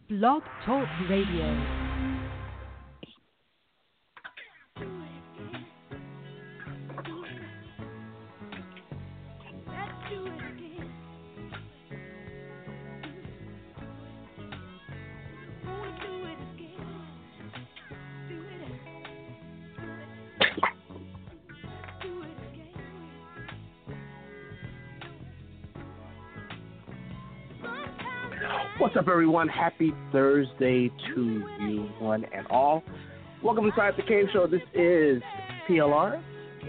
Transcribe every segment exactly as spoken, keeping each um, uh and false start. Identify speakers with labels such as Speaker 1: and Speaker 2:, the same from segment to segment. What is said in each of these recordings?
Speaker 1: Blog Talk Radio.
Speaker 2: What's up, everyone? Happy Thursday to you, one and all. Welcome inside the Cave Show. This is P L R.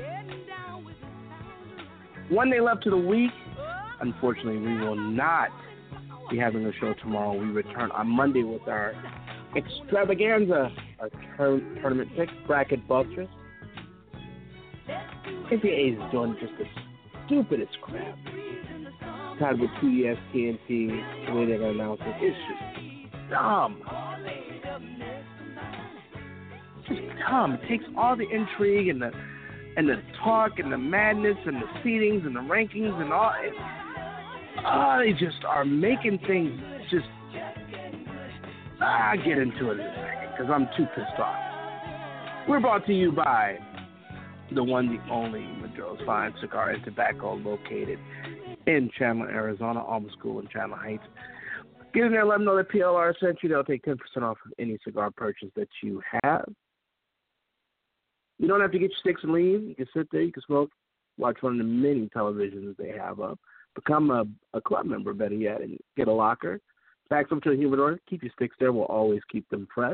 Speaker 2: One day left to the week. Unfortunately, we will not be having a show tomorrow. We return on Monday with our extravaganza, our tur- tournament pick, bracket busters. N C A A is doing just the stupidest crap. Tied with two E S P N T, the way they're going to announce it, it's just dumb. It's just dumb. It takes all the intrigue and the and the talk and the madness and the seedings and the rankings and all. It, oh, they just are making things just. I'll get into it in a second because I'm too pissed off. We're brought to you by the one, the only Maduro's Fine Cigar and Tobacco, located in Chandler, Arizona, Alma School in Chandler Heights. Get in there, let them know that P L R sent you. They'll take ten percent off of any cigar purchase that you have. You don't have to get your sticks and leave. You can sit there, you can smoke, watch one of the many televisions they have up. Become a, a club member, better yet, and get a locker. Pack them to a humidor. Keep your sticks there. We'll always keep them fresh.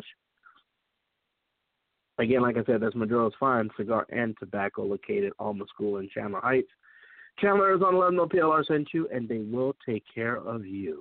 Speaker 2: Again, like I said, that's Maduro's Fine Cigar and Tobacco, located Alma School in Chandler Heights. Chandler, Arizona, let them know P L R sent you, and they will take care of you.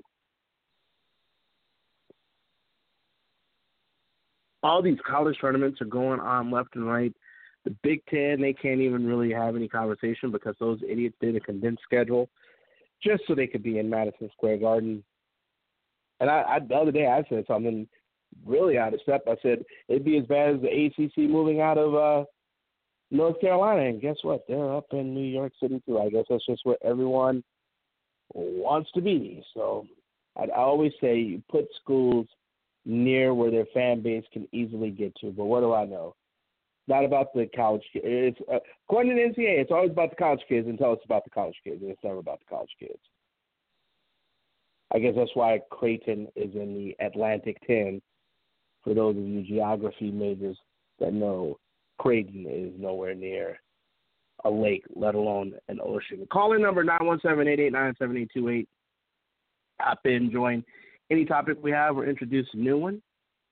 Speaker 2: All these college tournaments are going on left and right. The Big Ten, they can't even really have any conversation because those idiots did a condensed schedule just so they could be in Madison Square Garden. And I, I the other day I said something really out of step. I said it'd be as bad as the A C C moving out of uh, North Carolina, and guess what? They're up in New York City, too. I guess that's just where everyone wants to be. So I'd always say you put schools near where their fan base can easily get to. But what do I know? It's not about the college kids. It's, uh, according to the N C A A, it's always about the college kids until it's about the college kids, and it's never about the college kids. I guess that's why Creighton is in the Atlantic ten, for those of you geography majors that know. Creighton is nowhere near a lake, let alone an ocean. Call in number nine one seven, eight eight nine, seven eight two eight. Hop in, join any topic we have, or introduce a new one.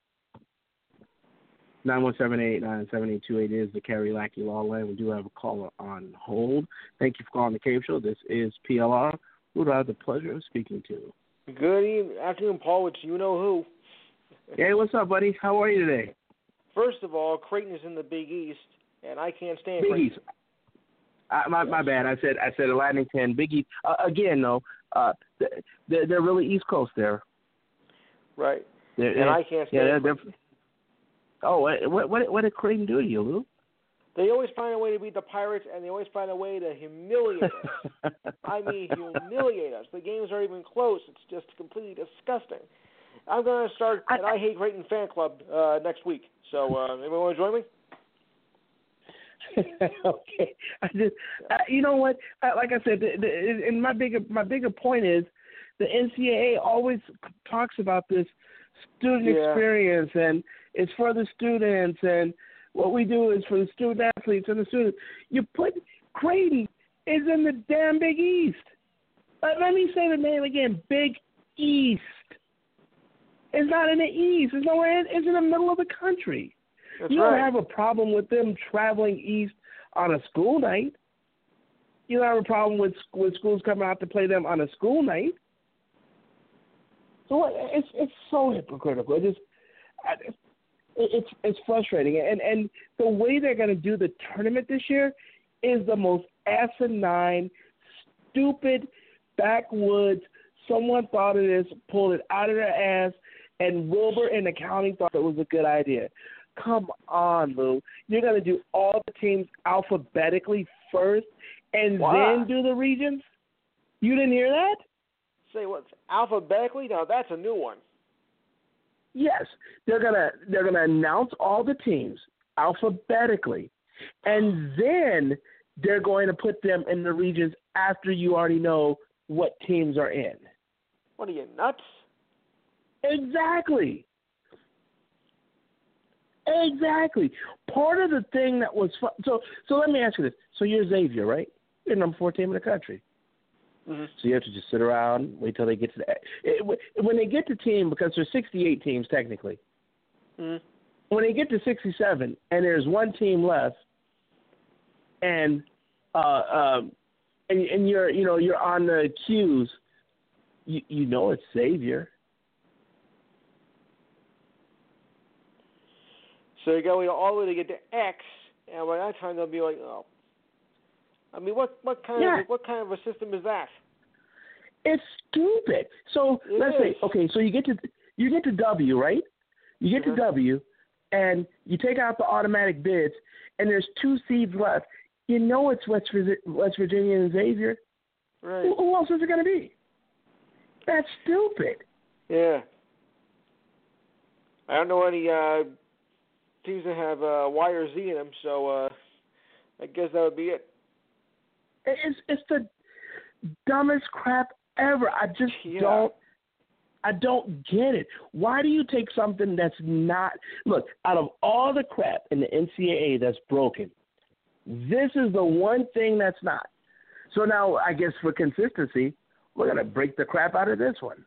Speaker 2: nine one seven, eight eight nine, seven eight two eight is the Carrie Lackey Law Line. We do have a caller on hold. Thank you for calling the Cave Show. This is P L R. Who do I have the pleasure of speaking to?
Speaker 3: Good evening, afternoon, Paul. It's you know who.
Speaker 2: Hey, what's up, buddy? How are you today?
Speaker 3: First of all, Creighton is in the Big East, and I can't stand
Speaker 2: Big
Speaker 3: Creighton.
Speaker 2: East. Uh, my my bad. I said I said Atlantic ten. Big East. Uh, again, though, uh, they're they're really East Coast there.
Speaker 3: Right.
Speaker 2: They're,
Speaker 3: and I can't stand.
Speaker 2: Yeah, they're, they're, oh, what what what did Creighton do to you, Lou?
Speaker 3: They always find a way to beat the Pirates, and they always find a way to humiliate us. I mean, humiliate us. The games aren't even close. It's just completely disgusting. I'm going to start an I Hate Creighton fan club uh, next week. So, uh, anyone want to join
Speaker 2: me? Okay. I just, uh, you know what? Uh, like I said, the, the, and my bigger my bigger point is, the N C A A always talks about this student
Speaker 3: yeah.
Speaker 2: experience, and it's for the students, and what we do is for the student athletes and the students. You put Creighton is in the damn Big East. Let, let me say the name again: Big East. It's not in the East. It's nowhere. In, it's in the middle of the country.
Speaker 3: That's
Speaker 2: you don't
Speaker 3: right.
Speaker 2: have a problem with them traveling east on a school night. You don't have a problem with with schools coming out to play them on a school night. So it's it's so hypocritical. It just it's it's frustrating. And and the way they're going to do the tournament this year is the most asinine, stupid, backwoods. Someone thought of this, pulled it out of their ass, and Wilbur and the county thought it was a good idea. Come on, Lou. You're going to do all the teams alphabetically first and
Speaker 3: wow.
Speaker 2: then do the regions? You didn't hear that?
Speaker 3: Say what? Alphabetically? Now, that's a new one.
Speaker 2: Yes, they're gonna they're gonna announce all the teams alphabetically, and then they're going to put them in the regions after you already know what teams are in.
Speaker 3: What are you, nuts?
Speaker 2: Exactly. Exactly. Part of the thing that was fun, so so let me ask you this. So you're Xavier, right? You're number four team in the country.
Speaker 3: Mm-hmm.
Speaker 2: So you have to just sit around, wait till they get to the it, when they get to team, because there's sixty-eight teams technically.
Speaker 3: Mm-hmm.
Speaker 2: When they get to sixty-seven and there's one team left, and uh, um, and, and you're you know you're on the queues, you you know it's Xavier.
Speaker 3: So you go all the way to get to X, and by that time they'll be like, oh. I mean, what what kind
Speaker 2: yeah.
Speaker 3: of what kind of a system is that?
Speaker 2: It's stupid. So
Speaker 3: it
Speaker 2: let's
Speaker 3: is.
Speaker 2: say, okay, so you get to you get to W, right? You get
Speaker 3: mm-hmm.
Speaker 2: to W, and you take out the automatic bids, and there's two seeds left. You know it's West West Virginia and Xavier.
Speaker 3: Right.
Speaker 2: Who, who else is it going to be? That's stupid.
Speaker 3: Yeah. I don't know any uh, teams that have uh, Y or Z in them, so uh, I guess that would be it.
Speaker 2: It's it's the dumbest crap ever. I just
Speaker 3: yeah.
Speaker 2: don't. I don't get it. Why do you take something that's not – look, out of all the crap in the N C double A that's broken, this is the one thing that's not. So now I guess for consistency, we're going to break the crap out of this one.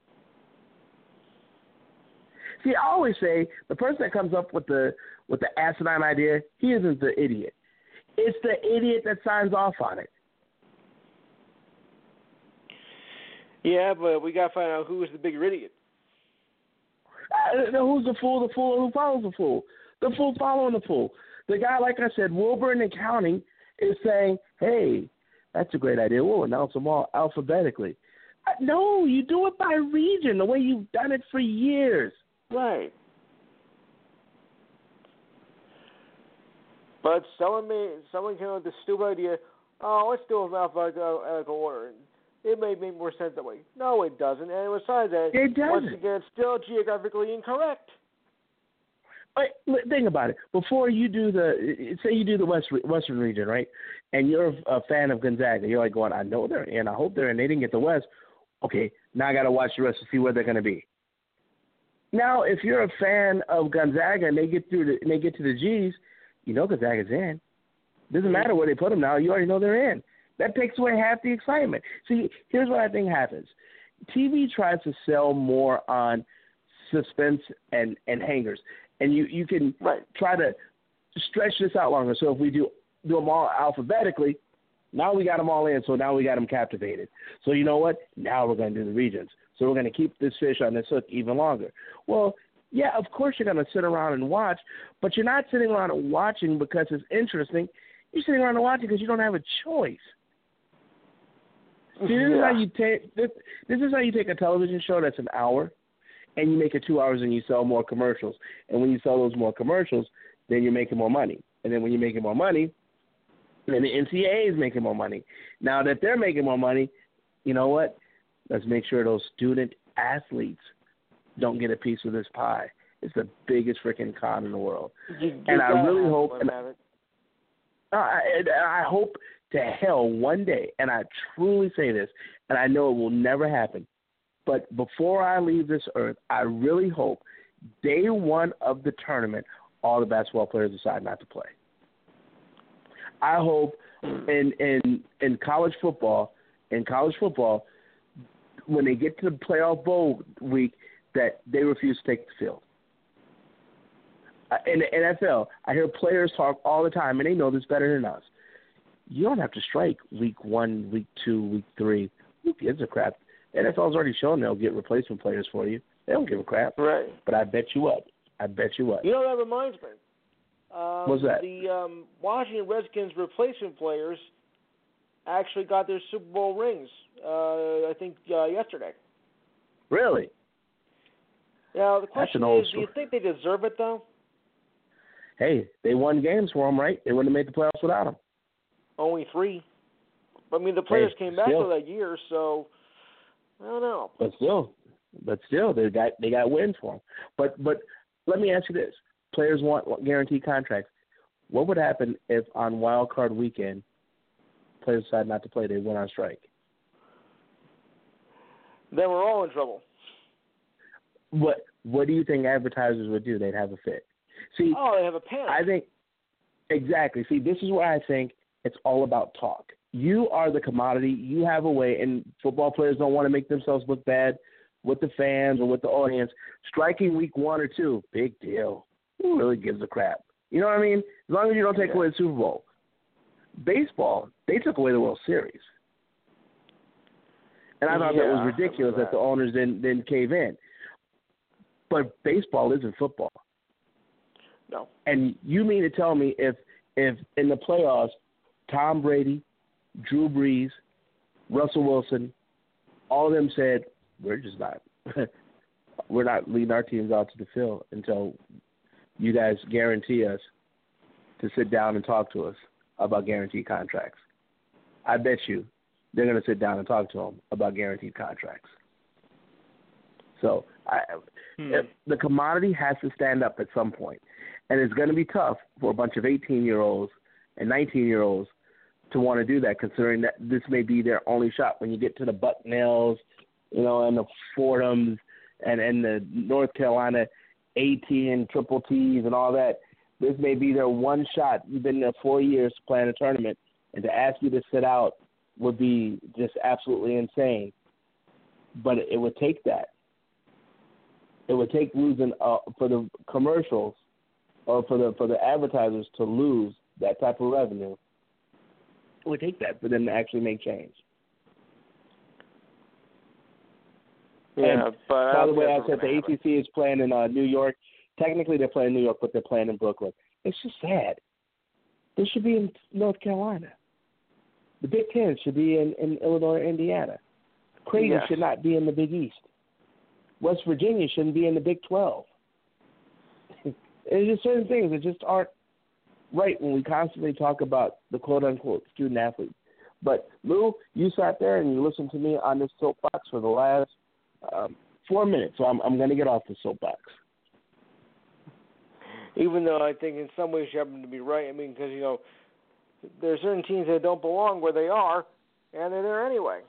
Speaker 2: See, I always say the person that comes up with the with the asinine idea, he isn't the idiot. It's the idiot that signs off on it.
Speaker 3: Yeah, but we got to find out who is the bigger idiot.
Speaker 2: Uh, who's the fool? The fool who follows the fool. The fool following the fool. The guy, like I said, Wilburn Accounting is saying, hey, that's a great idea. We'll announce them all alphabetically. Uh, no, you do it by region, the way you've done it for years.
Speaker 3: Right. But someone may, someone came up with the stupid idea, oh, let's do it in alphabetical order. It may make more sense that way. No, it doesn't. And besides that,
Speaker 2: it doesn't.
Speaker 3: Once again, it's still geographically incorrect.
Speaker 2: But think about it. Before you do the, say you do the West Western region, right? And you're a fan of Gonzaga. You're like going, I know they're in. I hope they're in. They didn't get the West. Okay, now I got to watch the rest to see where they're going to be. Now, if you're a fan of Gonzaga and they get through the, and they get to the G's, you know Gonzaga's in. Doesn't matter where they put them now. You already know they're in. That takes away half the excitement. See, here's what I think happens. T V tries to sell more on suspense and, and hangers. And you, you can
Speaker 3: right.
Speaker 2: try to stretch this out longer. So if we do, do them all alphabetically, now we got them all in, so now we got them captivated. So you know what? Now we're going to do the regions. So we're going to keep this fish on this hook even longer. Well, yeah, of course you're going to sit around and watch, but you're not sitting around and watching because it's interesting. You're sitting around and watching because you don't have a choice. See, this
Speaker 3: yeah.
Speaker 2: is how you take this. This is how you take a television show that's an hour, and you make it two hours, and you sell more commercials. And when you sell those more commercials, then you're making more money. And then when you're making more money, then the N C double A is making more money. Now that they're making more money, you know what? Let's make sure those student athletes don't get a piece of this pie. It's the biggest freaking con in the world.
Speaker 3: You, you
Speaker 2: and I really hope, and
Speaker 3: I,
Speaker 2: I, I hope to hell one day, and I truly say this, and I know it will never happen, but before I leave this earth, I really hope day one of the tournament, all the basketball players decide not to play. I hope in in in college football, in college football, when they get to the playoff bowl week, that they refuse to take the field. Uh, in the N F L, I hear players talk all the time, and they know this better than us. You don't have to strike week one, week two, week three. Who gives a crap? The N F L's already shown they'll get replacement players for you. They don't give a crap.
Speaker 3: Right.
Speaker 2: But I bet you what? I bet you what?
Speaker 3: You know, that reminds me. Um,
Speaker 2: What's that?
Speaker 3: The um, Washington Redskins replacement players actually got their Super Bowl rings, uh, I think, uh, yesterday.
Speaker 2: Really?
Speaker 3: Now, the question
Speaker 2: old
Speaker 3: is,
Speaker 2: story.
Speaker 3: do you think they deserve it, though?
Speaker 2: Hey, they won games for them, right? They wouldn't have made the playoffs without them.
Speaker 3: Only three. I mean, the players
Speaker 2: hey,
Speaker 3: came back
Speaker 2: still.
Speaker 3: for that year, so I don't know.
Speaker 2: But still, but still, they got they got wins for them. But but let me ask you this: players want guaranteed contracts. What would happen if on Wild Card Weekend players decide not to play? They went on strike.
Speaker 3: Then we're all in trouble.
Speaker 2: What What do you think advertisers would do? They'd have a fit. See,
Speaker 3: oh, they have a panic.
Speaker 2: I think exactly. See, this is where I think it's all about talk. You are the commodity. You have a way, and football players don't want to make themselves look bad with the fans or with the audience. Striking week one or two, big deal. Who really gives a crap? You know what I mean? As long as you don't take
Speaker 3: yeah.
Speaker 2: away the Super Bowl. Baseball, they took away the World Series. And I thought
Speaker 3: yeah,
Speaker 2: that was ridiculous that. that the owners didn't, didn't cave in. But baseball isn't football.
Speaker 3: No.
Speaker 2: And you mean to tell me if if in the playoffs, Tom Brady, Drew Brees, Russell Wilson, all of them said, we're just not we're not leading our teams out to the field until you guys guarantee us to sit down and talk to us about guaranteed contracts. I bet you they're going to sit down and talk to them about guaranteed contracts. So I,
Speaker 3: hmm.
Speaker 2: if the commodity has to stand up at some point. And it's going to be tough for a bunch of eighteen-year-olds and nineteen-year-olds to want to do that, considering that this may be their only shot. When you get to the Bucknells, you know, and the Fordhams and, and the North Carolina AT and Triple T's and all that, this may be their one shot. You've been there four years playing a tournament, and to ask you to sit out would be just absolutely insane. But it would take that. It would take losing uh, for the commercials or for the for the advertisers to lose that type of revenue. It would take that for them to actually make change.
Speaker 3: Yeah,
Speaker 2: and
Speaker 3: but
Speaker 2: by the way, I said the
Speaker 3: happen.
Speaker 2: A T C is playing in uh, New York. Technically, they're playing in New York, but they're playing in Brooklyn. It's just sad. They should be in North Carolina. The Big Ten should be in, in Illinois or Indiana. Creighton
Speaker 3: yes.
Speaker 2: should not be in the Big East. West Virginia shouldn't be in the Big twelve. There's just certain things that just aren't right when we constantly talk about the quote-unquote student-athlete. But, Lou, you sat there and you listened to me on this soapbox for the last um, four minutes, so I'm, I'm going to get off the soapbox.
Speaker 3: Even though I think in some ways you happen to be right. I mean, because, you know, there are certain teams that don't belong where they are, and they're there anyway.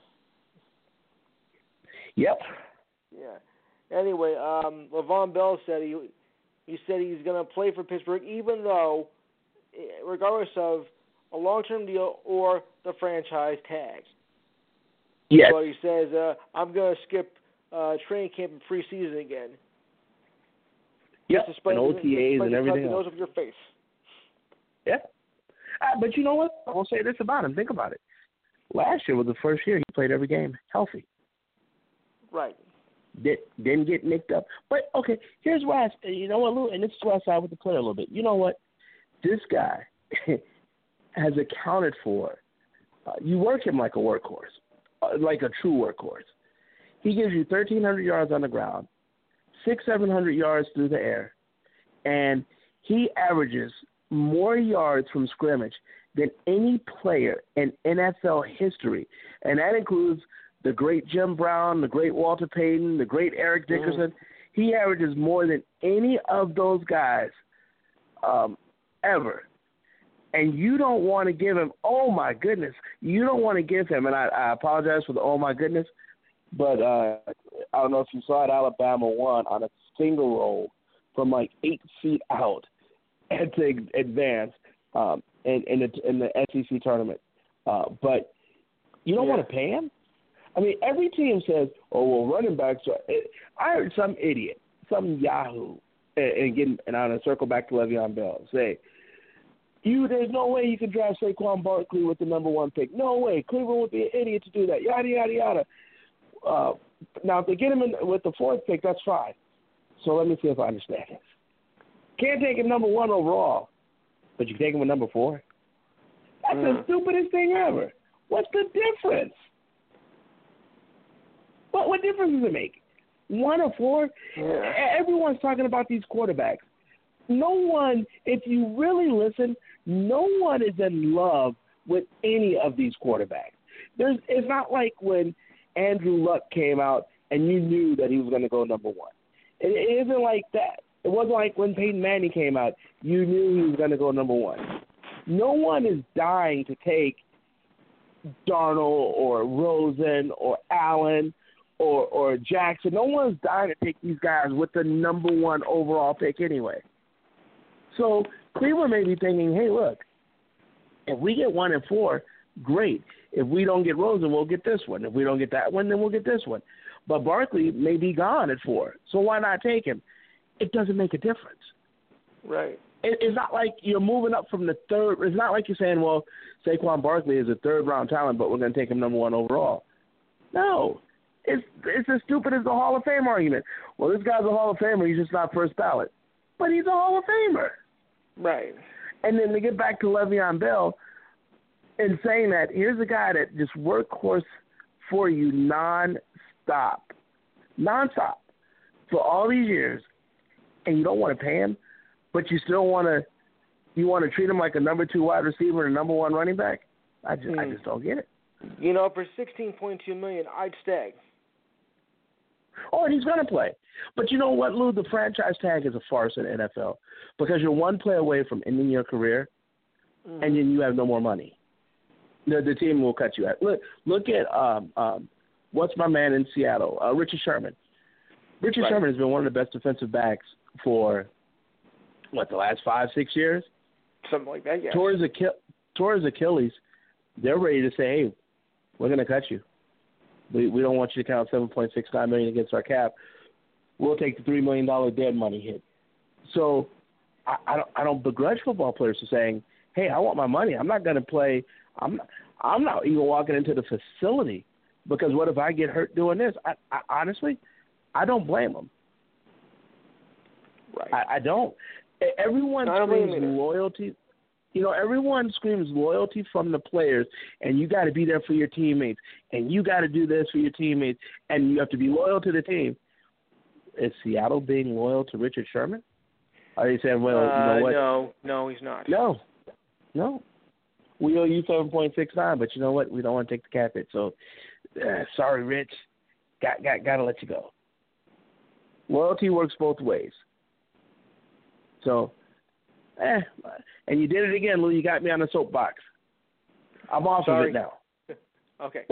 Speaker 2: Yep.
Speaker 3: Yeah. Anyway, um, Le'Veon Bell said he he said he's going to play for Pittsburgh, even though, regardless of a long-term deal or the franchise tag.
Speaker 2: Yes.
Speaker 3: So he says, uh, I'm going to skip uh, training camp and preseason again.
Speaker 2: Yep,
Speaker 3: despite
Speaker 2: and O T As
Speaker 3: the,
Speaker 2: and everything
Speaker 3: else.
Speaker 2: else.
Speaker 3: Nose of your face.
Speaker 2: Yeah. Uh, but you know what? I'll say this about him. Think about it. Last year was the first year he played every game healthy.
Speaker 3: Right.
Speaker 2: Did, didn't get nicked up. But, okay, here's why I, you know what, Lou, and this is why I side with the player a little bit. You know what? This guy has accounted for, uh, you work him like a workhorse, uh, like a true workhorse. He gives you thirteen hundred yards on the ground, six, seven hundred yards through the air, and he averages more yards from scrimmage than any player in N F L history. And that includes the great Jim Brown, the great Walter Payton, the great Eric Dickerson. Mm. He averages more than any of those guys um, ever. And you don't want to give him, oh, my goodness, you don't want to give him, and I, I apologize for the oh, my goodness, but uh, I don't know if you saw it, Alabama won on a single roll from like eight feet out and to advance um, in, in, the, in the S E C tournament. Uh, but you don't
Speaker 3: yeah.
Speaker 2: want to pay him? I mean, every team says, oh, well, running backs are – I heard some idiot, some yahoo, and, and, getting, and I'm going to circle back to Le'Veon Bell, say, you, there's no way you can draft Saquon Barkley with the number one pick. No way. Cleveland would be an idiot to do that, yada, yada, yada. Uh, now, if they get him in with the fourth pick, that's fine. So let me see if I understand this. Can't take him number one overall, but you can take him with number four? That's mm. the stupidest thing ever. What's the difference? What what difference does it make? One or four?
Speaker 3: Yeah.
Speaker 2: Everyone's talking about these quarterbacks. No one, if you really listen, no one is in love with any of these quarterbacks. There's, it's not like when Andrew Luck came out and you knew that he was going to go number one. It, it isn't like that. It wasn't like when Peyton Manning came out, you knew he was going to go number one. No one is dying to take Darnold or Rosen or Allen or or Jackson. No one's dying to take these guys with the number one overall pick anyway. So Cleveland may be thinking, hey, look, if we get one and four, great. If we don't get Rosen, we'll get this one. If we don't get that one, then we'll get this one. But Barkley may be gone at four, so why not take him? It doesn't make a difference.
Speaker 3: Right.
Speaker 2: It, it's not like you're moving up from the third. It's not like you're saying, well, Saquon Barkley is a third-round talent, but we're going to take him number one overall. No. It's it's as stupid as the Hall of Fame argument. Well, this guy's a Hall of Famer. He's just not first ballot. But he's a Hall of Famer.
Speaker 3: Right. And
Speaker 2: then to get back to Le'Veon Bell and saying that, here's a guy that just workhorse for you nonstop, nonstop for all these years, and you don't want to pay him, but you still want to you want to treat him like a number two wide receiver and a number one running back. I just hmm. I just don't get it.
Speaker 3: You know, for sixteen point two million dollars, I'd stay.
Speaker 2: Oh, and he's going to play. But you know what, Lou? The franchise tag is a farce in the N F L because you're one play away from ending your career, mm-hmm. and then you have no more money. The, the team will cut you out. Look, look at um, um, what's my man in Seattle, uh, Richard Sherman. Richard right. Sherman has been one of the best defensive backs for, what, the last five, six years?
Speaker 3: Something like that, yeah.
Speaker 2: Towards, Achille- towards Achilles, they're ready to say, hey, we're going to cut you. We we don't want you to count seven point six nine million dollars against our cap. We'll take the three million dollars dead money hit. So I, I don't I don't begrudge football players for saying, hey, I want my money. I'm not going to play. I'm not, I'm not even walking into the facility because what if I get hurt doing this? I, I honestly, I don't blame them.
Speaker 3: Right.
Speaker 2: I, I don't. Everyone
Speaker 3: I don't
Speaker 2: screams loyalty. You know, everyone screams loyalty from the players, and you got to be there for your teammates, and you got to do this for your teammates, and you have to be loyal to the team. Is Seattle being loyal to Richard Sherman? Are they saying, well,
Speaker 3: uh,
Speaker 2: you know what?
Speaker 3: No, no, he's not.
Speaker 2: No, no. We owe you seven point six nine, but you know what? We don't want to take the cap hit. So, uh, sorry, Rich. Got got got to let you go. Loyalty works both ways. So, eh, and you did it again, Lou. You got me on the soapbox. I'm off
Speaker 3: Sorry.
Speaker 2: of it now.
Speaker 3: Okay.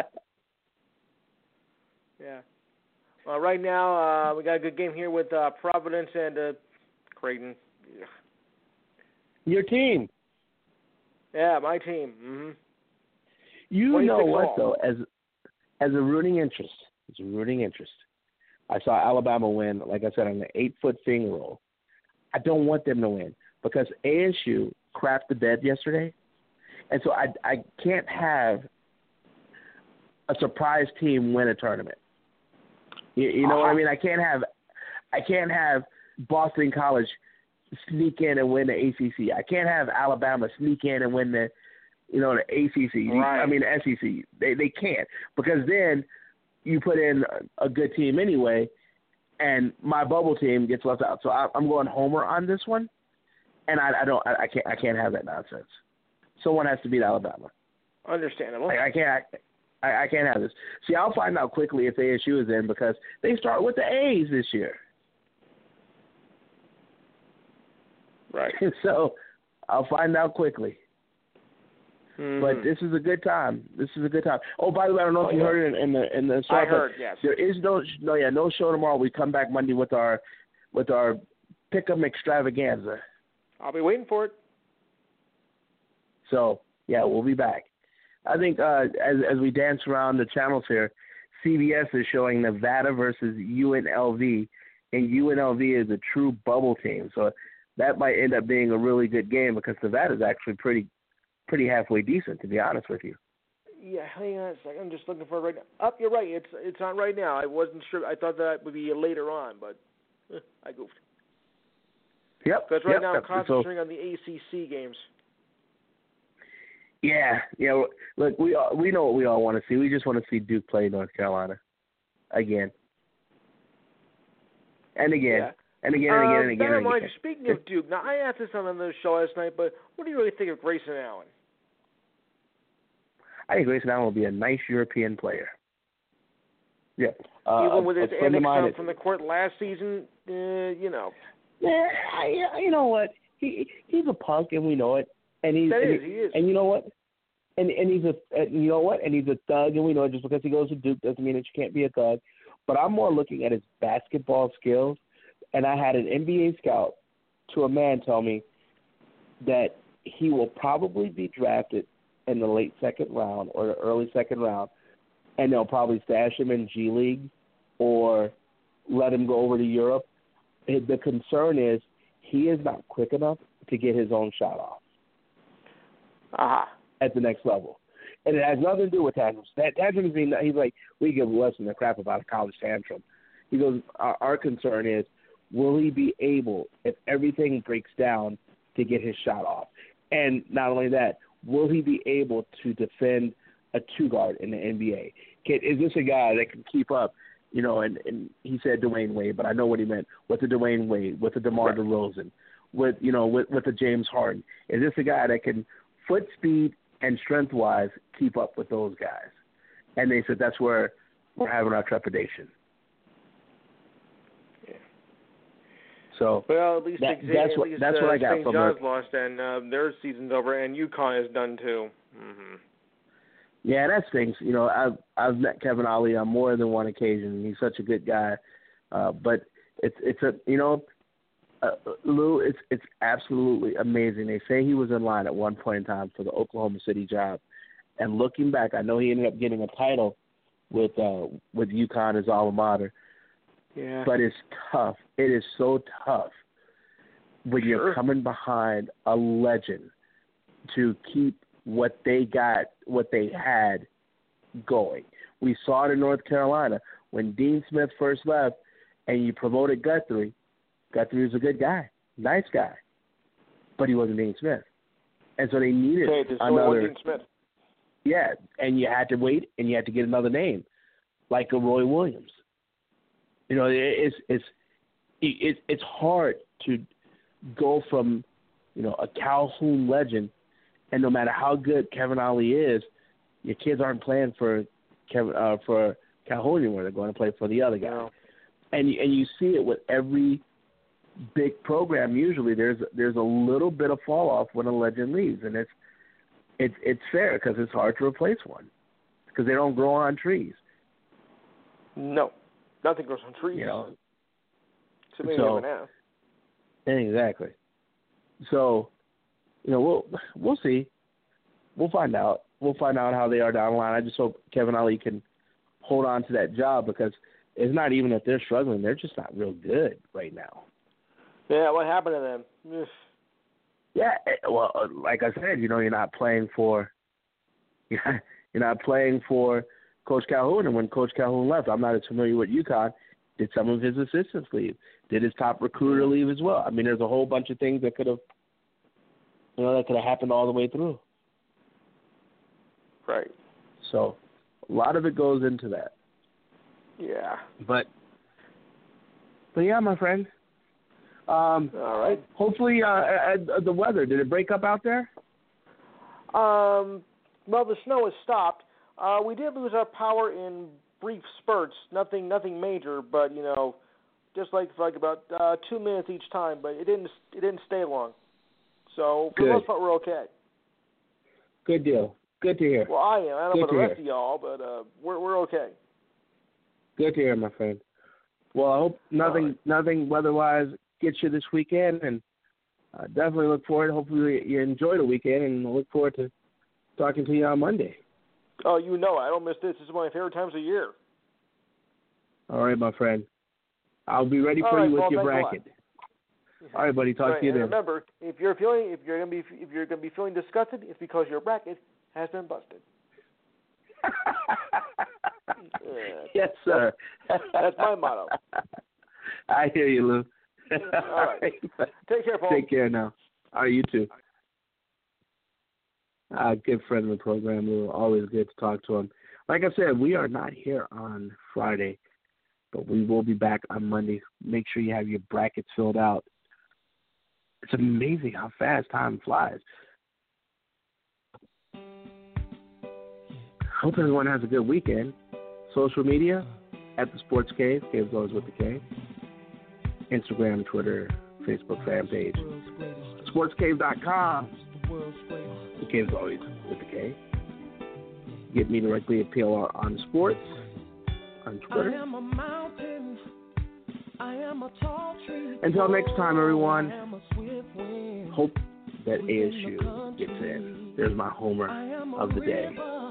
Speaker 3: Yeah. Well, right now uh, we got a good game here with uh, Providence and uh, Creighton. Yeah.
Speaker 2: Your team.
Speaker 3: Yeah, my team. Mm-hmm.
Speaker 2: You know what, though, as as a rooting interest, as a rooting interest, I saw Alabama win, like I said, on the eight-foot finger roll. I don't want them to win because A S U crapped the bed yesterday, and so I I can't have a surprise team win a tournament. You, you know uh-huh. what I mean? I can't have I can't have Boston College sneak in and win the A C C. I can't have Alabama sneak in and win the you know the A C C.
Speaker 3: Right.
Speaker 2: I mean the S E C. They they can't because then you put in a, a good team anyway. And my bubble team gets left out, so I, I'm going homer on this one, and I, I don't, I, I can't, I can't have that nonsense. Someone has to beat Alabama.
Speaker 3: Understandable.
Speaker 2: I, I can't, I, I can't have this. See, I'll find out quickly if A S U is in because they start with the A's this year.
Speaker 3: Right.
Speaker 2: So I'll find out quickly.
Speaker 3: Mm-hmm.
Speaker 2: But this is a good time. This is a good time. Oh, by the way, I don't know
Speaker 3: oh,
Speaker 2: if you
Speaker 3: yeah.
Speaker 2: heard it in, in the in the.
Speaker 3: I heard, yes.
Speaker 2: There is no no yeah no show tomorrow. We come back Monday with our with our pick'em extravaganza.
Speaker 3: I'll be waiting for it.
Speaker 2: So yeah, we'll be back. I think uh, as as we dance around the channels here, C B S is showing Nevada versus U N L V, and U N L V is a true bubble team. So that might end up being a really good game because Nevada is actually pretty. pretty halfway decent, to be honest with you.
Speaker 3: Yeah, hang on a second. I'm just looking for it right now. Up, oh, you're right. It's it's on right now. I wasn't sure. I thought that would be later on, but eh, I goofed.
Speaker 2: Yep.
Speaker 3: Because right
Speaker 2: yep,
Speaker 3: now
Speaker 2: yep.
Speaker 3: I'm concentrating so, on the A C C games.
Speaker 2: Yeah, yeah. Look, we all, we know what we all want to see. We just want to see Duke play North Carolina again, and again.
Speaker 3: Yeah.
Speaker 2: And again, and again,
Speaker 3: uh,
Speaker 2: and again, and again.
Speaker 3: Speaking of Duke, now I asked this on another show last night, but what do you really think of Grayson Allen?
Speaker 2: I think Grayson Allen will be a nice European player. Yeah. Uh,
Speaker 3: Even with
Speaker 2: a,
Speaker 3: his
Speaker 2: a friend of
Speaker 3: antics
Speaker 2: mine
Speaker 3: from, from the court last season, uh, you know.
Speaker 2: Yeah, I, you know what? He he's a punk, and we know it. And he's
Speaker 3: That
Speaker 2: and,
Speaker 3: is, he is.
Speaker 2: And you know what? And and he's a and you know what? And he's a thug, and we know it. Just because he goes to Duke doesn't mean that you can't be a thug. But I'm more looking at his basketball skills. And I had an N B A scout to a man tell me that he will probably be drafted in the late second round or the early second round, and they'll probably stash him in G League or let him go over to Europe. The concern is he is not quick enough to get his own shot off
Speaker 3: uh-huh.
Speaker 2: at the next level. And it has nothing to do with tantrums. That tantrums mean that he's like, we give less than a crap about a college tantrum. He goes, our, our concern is, will he be able, if everything breaks down, to get his shot off? And not only that, will he be able to defend a two-guard in the N B A? Can, is this a guy that can keep up, you know, and, and he said Dwayne Wade, but I know what he meant, with the Dwayne Wade, with the DeMar DeRozan, with, you know, with, with the James Harden. Is this a guy that can, foot speed and strength-wise, keep up with those guys? And they said that's where we're having our trepidation. So
Speaker 3: well, at least
Speaker 2: that,
Speaker 3: Xavier,
Speaker 2: that's what
Speaker 3: at least,
Speaker 2: that's
Speaker 3: uh,
Speaker 2: what I got
Speaker 3: Saint
Speaker 2: from
Speaker 3: John's
Speaker 2: it.
Speaker 3: lost, and uh, their season's over, and UConn is done too. Mm-hmm.
Speaker 2: Yeah, that stinks. You know, I've I've met Kevin Ollie on more than one occasion. He's such a good guy, uh, but it's it's a you know, uh, Lou, it's it's absolutely amazing. They say he was in line at one point in time for the Oklahoma City job, and looking back, I know he ended up getting a title with uh, with UConn, his alma mater.
Speaker 3: Yeah.
Speaker 2: But it's tough. It is so tough when
Speaker 3: sure.
Speaker 2: you're coming behind a legend to keep what they got, what they had going. We saw it in North Carolina when Dean Smith first left and you promoted Guthrie. Guthrie was a good guy, nice guy, but he wasn't Dean Smith. And so they needed
Speaker 3: okay, there's
Speaker 2: another.
Speaker 3: only one Dean Smith.
Speaker 2: Yeah, and you had to wait and you had to get another name, like a Roy Williams. You know, it's it's it's it's hard to go from, you know, a Calhoun legend, and no matter how good Kevin Ollie is, your kids aren't playing for Kevin uh, for Calhoun anymore. They're going to play for the other guy,
Speaker 3: No.
Speaker 2: and and you see it with every big program. Usually, there's there's a little bit of fall off when a legend leaves, and it's it's it's fair because it's hard to replace one because they don't grow on trees.
Speaker 3: No. Nothing grows on trees.
Speaker 2: You know,
Speaker 3: so maybe
Speaker 2: so,
Speaker 3: now.
Speaker 2: Exactly. So, you know, we'll we'll see. We'll find out. We'll find out how they are down the line. I just hope Kevin Ollie can hold on to that job because it's not even that they're struggling; they're just not real good right now.
Speaker 3: Yeah, what happened to them? Ugh.
Speaker 2: Yeah, well, like I said, you know, you're not playing for you're not playing for Coach Calhoun, and when Coach Calhoun left, I'm not as familiar with UConn. Did some of his assistants leave? Did his top recruiter leave as well? I mean, there's a whole bunch of things that could have, you know, that could have happened all the way through.
Speaker 3: Right.
Speaker 2: So, a lot of it goes into that.
Speaker 3: Yeah.
Speaker 2: But, but yeah, my friend. Um,
Speaker 3: all right.
Speaker 2: Hopefully, uh, uh, the weather, did it break up out there?
Speaker 3: Um. Well, the snow has stopped. Uh, we did lose our power in brief spurts. Nothing, nothing major, but you know, just like for like about uh, two minutes each time. But it didn't, it didn't stay long. So for
Speaker 2: Good.
Speaker 3: the most part, we're okay.
Speaker 2: Good deal. Good to hear.
Speaker 3: Well, I am. I don't know
Speaker 2: Good
Speaker 3: about the
Speaker 2: to
Speaker 3: rest
Speaker 2: hear.
Speaker 3: of y'all, but uh, we're we're okay.
Speaker 2: Good to hear, my friend. Well, I hope nothing,
Speaker 3: right.
Speaker 2: nothing weather-wise gets you this weekend, and uh, definitely look forward. Hopefully, you enjoy the weekend, and I look forward to talking to you on Monday.
Speaker 3: Oh, you know, I don't miss this. This is one of my favorite times of year.
Speaker 2: All right, my friend. I'll be ready
Speaker 3: All
Speaker 2: for
Speaker 3: right,
Speaker 2: you with
Speaker 3: well,
Speaker 2: your
Speaker 3: thanks
Speaker 2: bracket. All right, buddy. Talk
Speaker 3: right,
Speaker 2: to you
Speaker 3: and
Speaker 2: then.
Speaker 3: remember, if you're feeling, if you're gonna be, if you're gonna be feeling disgusted, it's because your bracket has been busted. Yeah.
Speaker 2: Yes, sir.
Speaker 3: That's my motto.
Speaker 2: I hear you, Lou.
Speaker 3: All right. Take care, Paul.
Speaker 2: Take care now. All right, you too. Uh, good friend of the program, Lou. Always good to talk to him. Like I said, we are not here on Friday, but we will be back on Monday. Make sure you have your brackets filled out. It's amazing how fast time flies. Hope everyone has a good weekend. Social media, at the Sports Cave. Cave's always with the K. Instagram, Twitter, Facebook fan page. sports cave dot com. The Cave's always with the K. Get me directly at P L R on Sports on Twitter. Until next time, everyone, hope that A S U gets in. There's my homer of the day.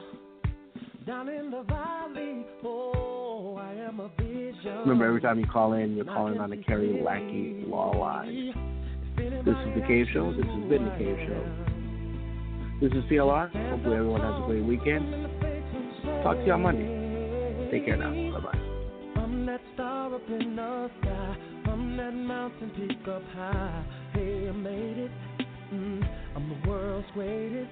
Speaker 2: Remember, every time you call in, you're calling on the Kerry Lackey Law Line. This is The Cave Show. This has been The Cave Show. This is P L R. Hopefully everyone has a great weekend. Talk to you on Monday. Take care now. Bye-bye.
Speaker 4: I'm that star up in the sky, from that mountain peak up high. Hey, I made it. Mm, I'm the world's greatest.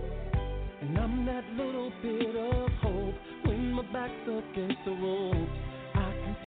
Speaker 4: And I'm that little bit of hope when my back's against the ropes.